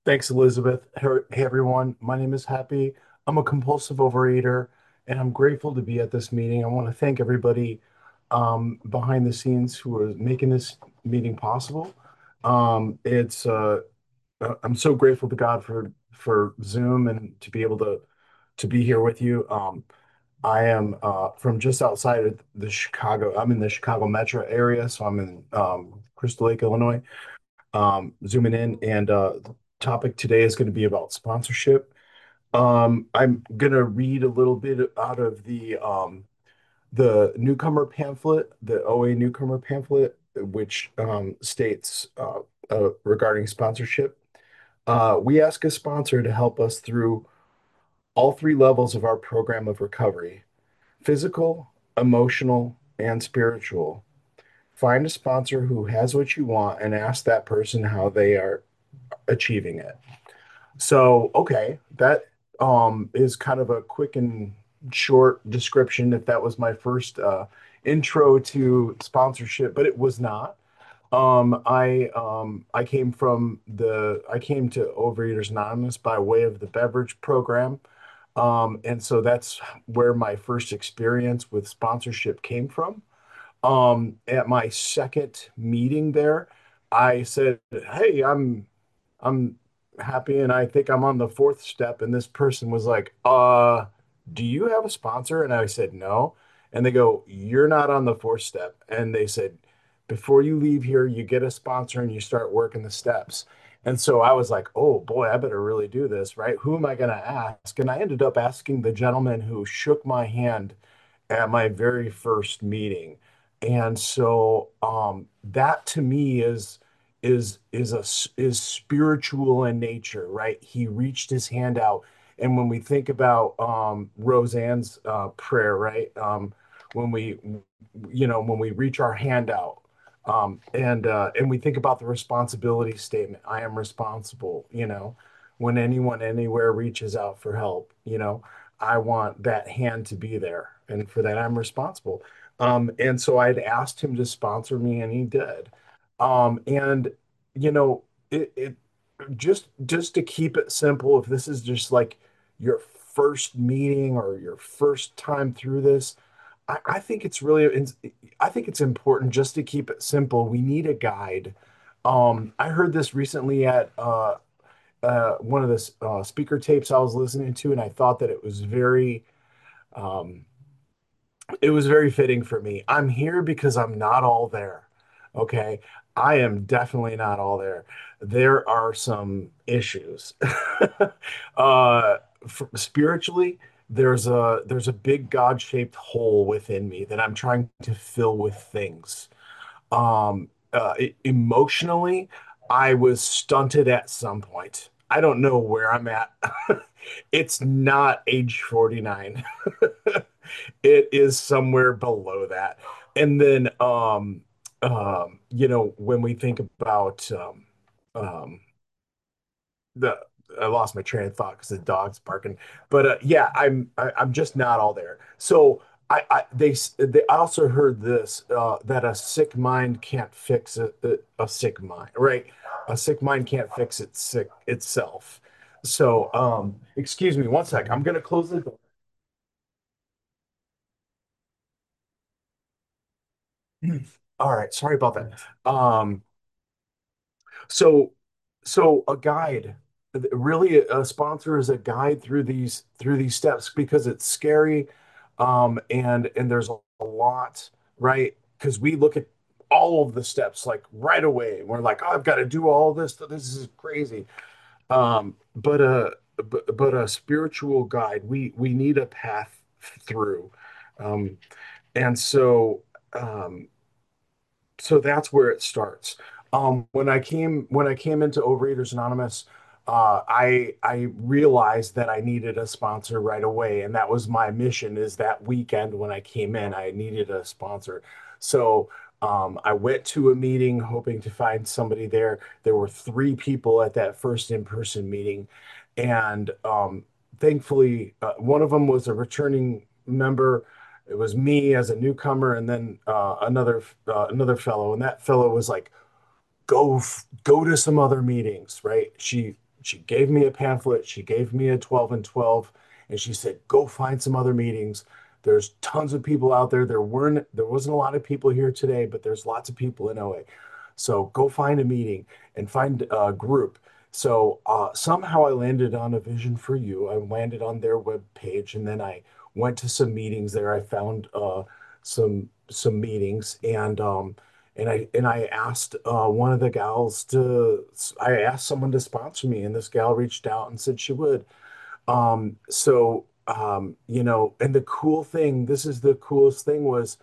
Thanks, Elizabeth. Hey, everyone. My name is Happy. I'm a compulsive overeater, and I'm grateful to be at this meeting. I want to thank everybody behind the scenes who are making this meeting possible. I'm so grateful to God for Zoom and to be able to be here with you. I am from just outside of the Chicago. I'm in the Chicago metro area, so I'm in Crystal Lake, Illinois, zooming in. And the topic today is going to be about sponsorship. I'm going to read a little bit out of the newcomer pamphlet, the OA newcomer pamphlet, which states regarding sponsorship. We ask a sponsor to help us through all three levels of our program of recovery: physical, emotional, and spiritual. Find a sponsor who has what you want and ask that person how they are achieving it. So, okay, that is kind of a quick and short description if that was my first intro to sponsorship, but it was not. I came to Overeaters Anonymous by way of the beverage program. And so that's where my first experience with sponsorship came from. At my second meeting there, I said, "Hey, I'm happy and I think I'm on the fourth step." And this person was like, do you have a sponsor?" And I said, "No." And they go, "You're not on the fourth step." And they said, "Before you leave here, you get a sponsor and you start working the steps." And so I was like, "Oh boy, I better really do this, right? Who am I going to ask?" And I ended up asking the gentleman who shook my hand at my very first meeting. And so that to me is spiritual in nature, right? He reached his hand out. And when we think about Roseanne's prayer, right? When we when we reach our hand out, and we think about the responsibility statement, I am responsible, when anyone anywhere reaches out for help, I want that hand to be there. And for that, I'm responsible. And so I'd asked him to sponsor me, and he did. And you know, it just to keep it simple, if this is just like your first meeting or your first time through this, I think it's really, I think it's important just to keep it simple. We need a guide. I heard this recently at one of the speaker tapes I was listening to, and I thought that um, it was very fitting for me. I'm here because I'm not all there. Okay. I am definitely not all there. There are some issues. uh, Spiritually, there's a big God-shaped hole within me that I'm trying to fill with things. Emotionally, I was stunted at some point. I don't know where I'm at. It's not age 49. It is somewhere below that. And then, when we think about um, the, I lost my train of thought because the dog's barking. But yeah, I'm just not all there. So they I also heard this that a sick mind can't fix a sick mind, right? A sick mind can't fix it sick itself. So excuse me one sec. I'm gonna close the door. All right, sorry about that. So, so a guide, really a sponsor is a guide through these steps because it's scary, and there's a lot, right? Because we look at all of the steps like right away. We're like, oh, I've got to do all this. This is crazy. But a spiritual guide, we need a path through, um, and um, so that's where it starts. When I came into Overeaters Anonymous, I realized that I needed a sponsor right away, and that was my mission. Is that weekend when I came in, I needed a sponsor. So I went to a meeting hoping to find somebody there. There were three people at that first in-person meeting, and thankfully, one of them was a returning member. It was me as a newcomer, and then another fellow, and that fellow was like, "Go to some other meetings," right? she gave me a pamphlet, she gave me a 12 and 12, and she said, go find some other meetings. There's tons of people out there. There wasn't a lot of people here today, but there's lots of people in OA. So go find a meeting and find a group. So somehow I landed on a Vision for You. I landed on their web page, and then I went to some meetings there. I found some meetings, and I asked one of the gals to. I asked someone to sponsor me, and this gal reached out and said she would. And the cool thing, this is the coolest thing was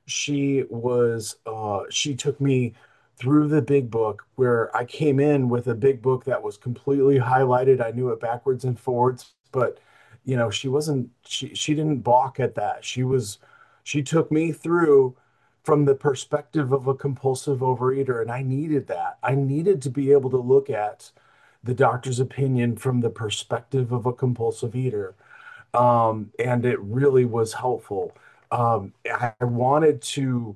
she took me through the big book where I came in with a big book that was completely highlighted. I knew it backwards and forwards, but she didn't balk at that. She took me through from the perspective of a compulsive overeater, and I needed that. I needed to be able to look at the doctor's opinion from the perspective of a compulsive eater. And it really was helpful. I wanted to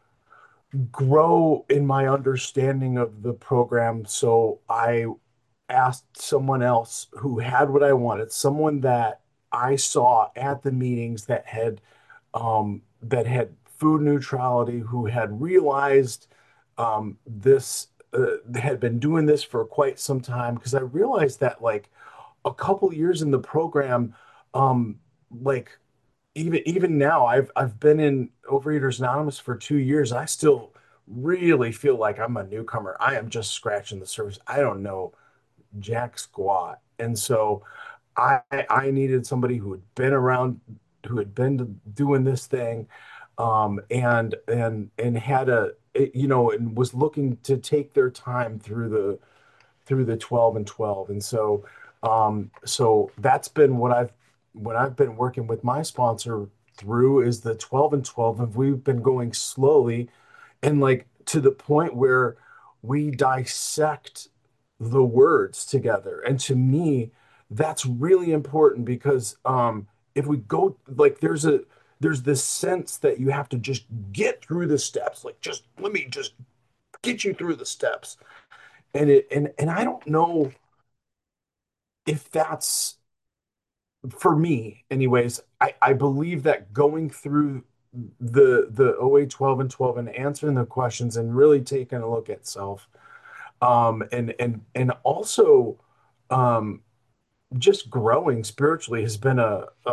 grow in my understanding of the program, so I asked someone else who had what I wanted, someone that I saw at the meetings that had food neutrality, who had realized this had been doing this for quite some time. Because I realized that like a couple years in the program, um, like even now, I've been in Overeaters Anonymous for 2 years. I still really feel like I'm a newcomer. I am just scratching the surface. I don't know jack squat, and so I needed somebody who had been around, who had been doing this thing, and had and was looking to take their time through the 12 and 12. And so that's been what I've been working with my sponsor through is the 12 and 12. And we've been going slowly and like to the point where we dissect the words together. And to me, that's really important because if we go like there's this sense that you have to just get through the steps, like just let me just get you through the steps. And I don't know if that's for me anyways. I believe that going through the OA 12 and 12 and answering the questions and really taking a look at self, and also um just growing spiritually has been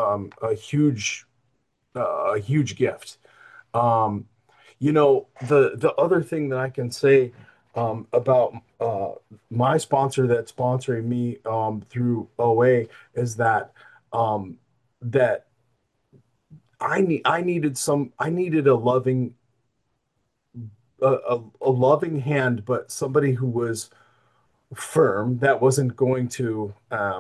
a huge gift. um the other thing that I can say about my sponsor that's sponsoring me through OA is um, that I needed a loving hand, but somebody who was firm that wasn't going to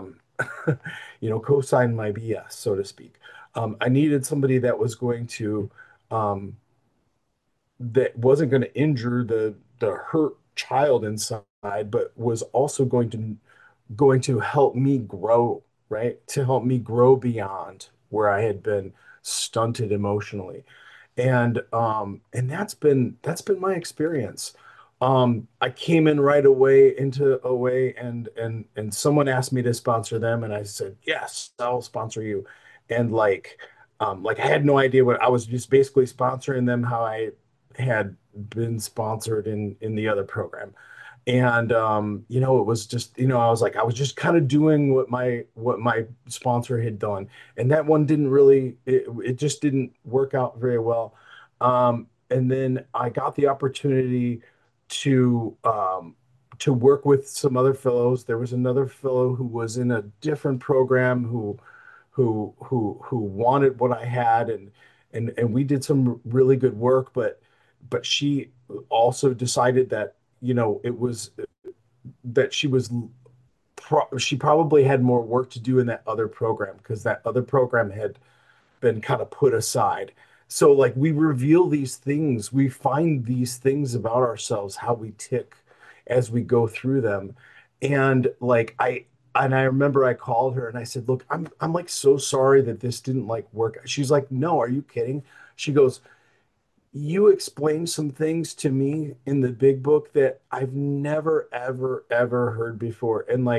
co-sign my BS, so to speak. I needed somebody um, that wasn't going to injure the hurt child inside, but was also going to help me grow, right? To help me grow beyond where I had been stunted emotionally. And that's been my experience. I came in right away into OA, and someone asked me to sponsor them, and I said, "Yes, I'll sponsor you." And like I had no idea what I was, just basically sponsoring them how I had been sponsored in the other program. And it was just, I was like, I was just kind of doing what my sponsor had done. And that one didn't really, it just didn't work out very well. And then I got the opportunity to to work with some other fellows. There was another fellow who was in a different program who wanted what I had, and we did some really good work, but she also decided that it was that she probably had more work to do in that other program because that other program had been kind of put aside. So like we reveal these things, we find these things about ourselves, how we tick as we go through them. And I remember I called her and I said, "Look, I'm like so sorry that this didn't like work." She's like, "No, are you kidding?" She goes, "You explained some things to me in the big book that I've never, ever, ever heard before." And like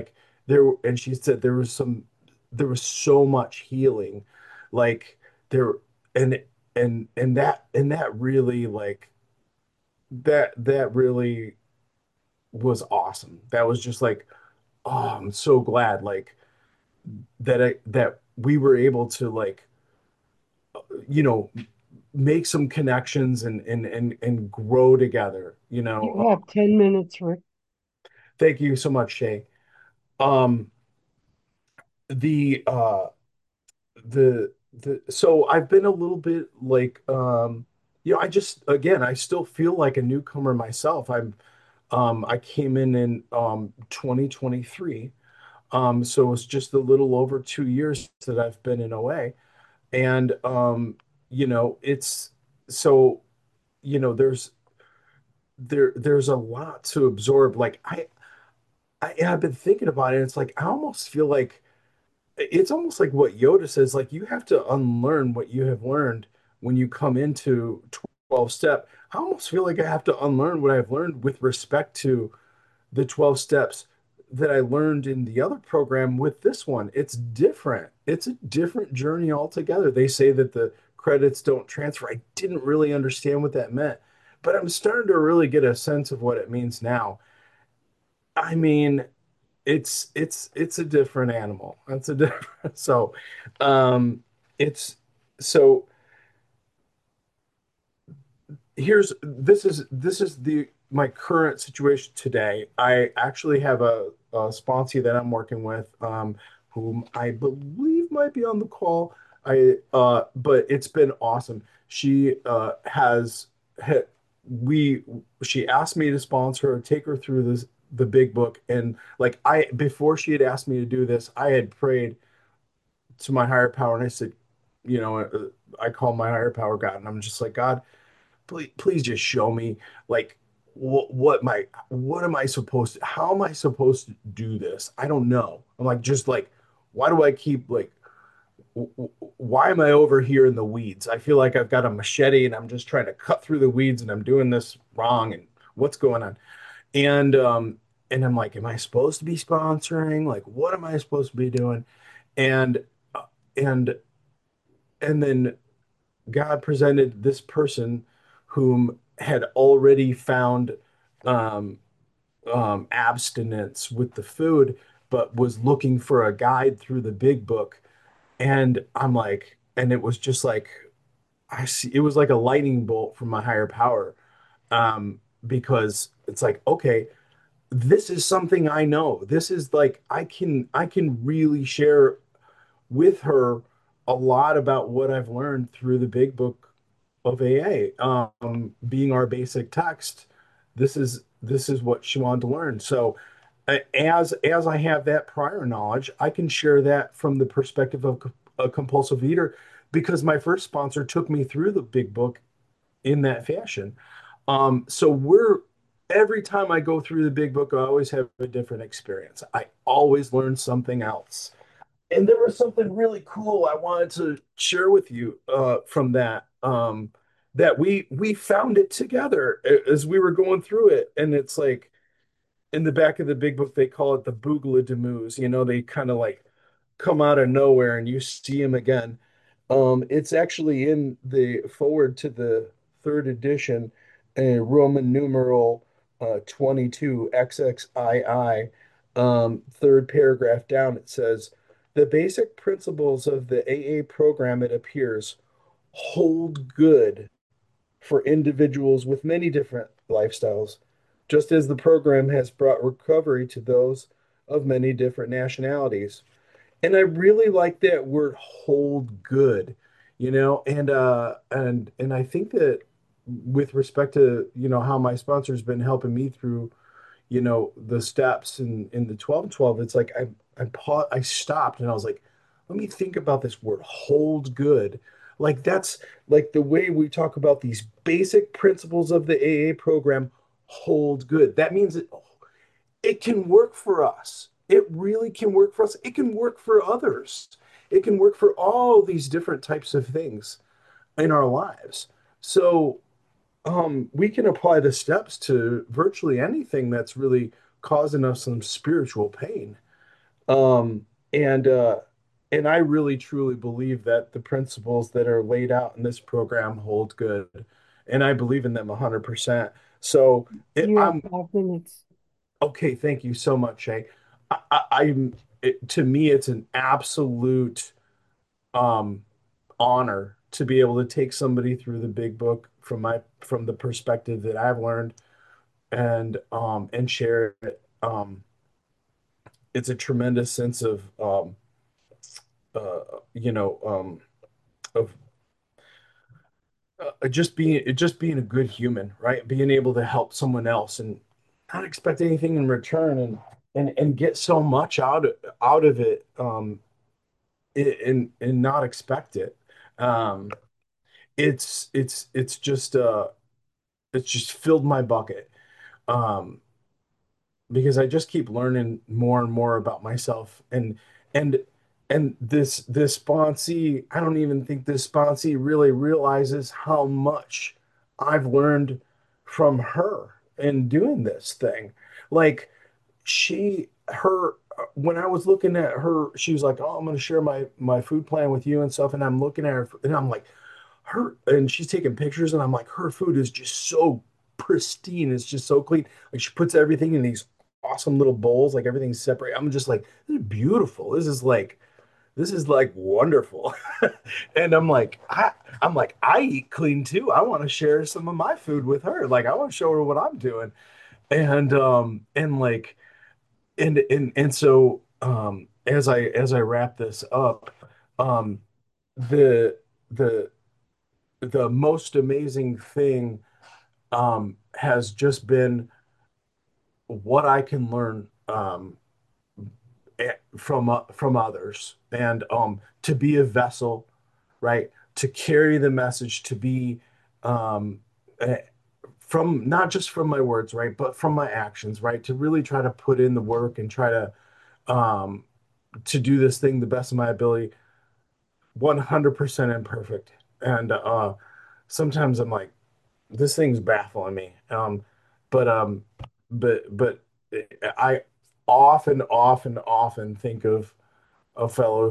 and she said there was so much healing, like there, and and that really like that really was awesome. That was just like, oh, I'm so glad like that we were able to like, you know, make some connections and grow together, you know. You have 10 minutes, Rick. Thank you so much, Shay. Um, the so I've been a little bit like you know, I just again I still feel like a newcomer myself. I came in 2023. So it's just a little over 2 years that I've been in OA. And you know, it's so you know, there's a lot to absorb. Like I've been thinking about it, and it's like I almost feel like it's almost like what Yoda says, like you have to unlearn what you have learned when you come into 12 step. I almost feel like I have to unlearn what I've learned with respect to the 12 steps that I learned in the other program with this one. It's different. It's a different journey altogether. They say that the credits don't transfer. I didn't really understand what that meant, but I'm starting to really get a sense of what it means now. I mean, it's a different animal. That's a different um it's so this is the my current situation today. I actually have a sponsee that I'm working with, whom I believe might be on the call. But it's been awesome. She has hit, we she asked me to sponsor her, take her through the big book, and like I before she had asked me to do this, I had prayed to my higher power, and I said, you know, I call my higher power God, and I'm just like, God, please just show me like what am I supposed to how am I supposed to do this? I don't know. I'm like just like why do I keep like why am I over here in the weeds? I feel like I've got a machete and I'm just trying to cut through the weeds and I'm doing this wrong and what's going on? And and I'm like, am I supposed to be sponsoring? Like what am I supposed to be doing? And uh, and and then God presented this person whom had already found um, abstinence with the food, but was looking for a guide through the big book. And I'm like, and it was just like, I see, it was like a lightning bolt from my higher power. Because it's like, okay, this is something I know. This is like, I can really share with her a lot about what I've learned through the big book of AA, being our basic text. This is what she wanted to learn. So as I have that prior knowledge, I can share that from the perspective of a compulsive eater because my first sponsor took me through the big book in that fashion. So we're every time I go through the big book, I always have a different experience. I always learn something else. And there was something really cool I wanted to share with you from that. That we found it together as we were going through it, and it's like in the back of the big book they call it the Bougla de Moose. You know, they kind of like come out of nowhere and you see him again. It's actually in the forward to the third edition, Roman numeral 22 XXII, third paragraph down. It says, the basic principles of the AA program, it appears, hold good for individuals with many different lifestyles, just as the program has brought recovery to those of many different nationalities. And I really like that word hold good, you know, and I think that with respect to, you know, how my sponsor's been helping me through, you know, the steps in the 12 and 12, it's like I stopped and I was like, let me think about this word hold good. Like that's like the way we talk about these basic principles of the AA program hold good. That means it can work for us. It really can work for us. It can work for others. It can work for all these different types of things in our lives. So we can apply the steps to virtually anything that's really causing us some spiritual pain. Um, and uh, and I really truly believe that the principles that are laid out in this program hold good, and I believe in them 100%. So You have I'm 5 minutes. okay. Thank you so much, Shay. I'm to me, it's an absolute um, honor to be able to take somebody through the big book from the perspective that I've learned and share it. It's a tremendous sense of uh, you know of just being a good human, right? Being able to help someone else and not expect anything in return and get so much out of it and not expect it. Um, it's it's just filled my bucket. Um, because I just keep learning more and more about myself and this sponsee, I don't even think this sponsee really realizes how much I've learned from her in doing this thing. Like her when I was looking at her, she was like, "Oh, I'm going to share my food plan with you and stuff." And I'm looking at her and I'm like, her and she's taking pictures and I'm like, her food is just so pristine. It's just so clean. Like she puts everything in these awesome little bowls, like everything's separate. I'm just like, this is beautiful. This is like wonderful. And I'm like, I eat clean too. I want to share some of my food with her. Like I want to show her what I'm doing. And like and so as I wrap this up, um the the the most amazing thing has just been what I can learn from others and to be a vessel, right? To carry the message, to be um, eh, from not just from my words, right, but from my actions, right? To really try to put in the work and try um, to do this thing the best of my ability, 100% imperfect. And sometimes I'm like, this thing's baffling me. But but I often think of a fellow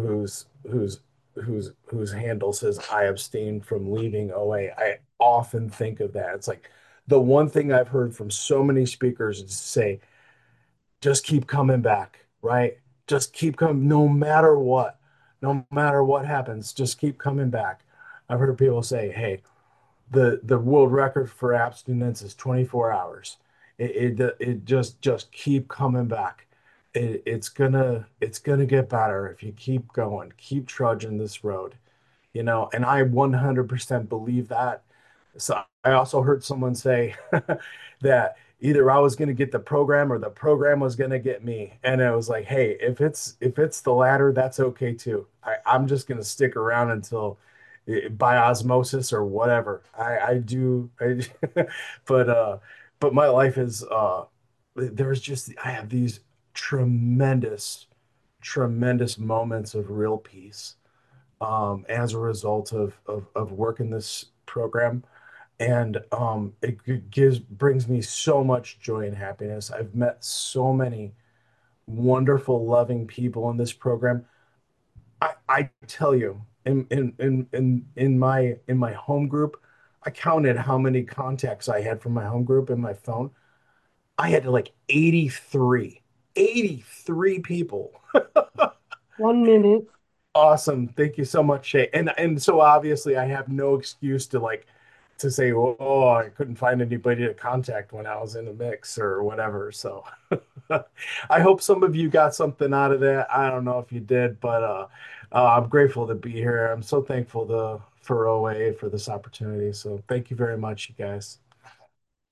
whose handle says I abstain from leaving OA. I often think of that. It's like the one thing I've heard from so many speakers is to say, just keep coming back, right? Just keep coming, no matter what happens, just keep coming back. I've heard people say, hey, the world record for abstinence is 24 hours. It just keep coming back. It's gonna get better if you keep going, keep trudging this road, you know. And I 100% believe that. So I also heard someone say that either I was going to get the program or the program was going to get me. And it was like, hey, if it's the latter, that's okay too. I'm just going to stick around until by osmosis or whatever. I do but but my life is there's just I have these tremendous moments of real peace as a result of working this program. And it gives brings me so much joy and happiness. I've met so many wonderful, loving people in this program. I tell you, in my home group, I counted how many contacts I had from my home group in my phone. I had like 83 people. 1 minute. Awesome. Thank you so much, Shay. And so obviously I have no excuse to like to say, oh, I couldn't find anybody to contact when I was in the mix or whatever. So I hope some of you got something out of that. I don't know if you did, but I'm grateful to be here. I'm so thankful for OA for this opportunity. So thank you very much, you guys.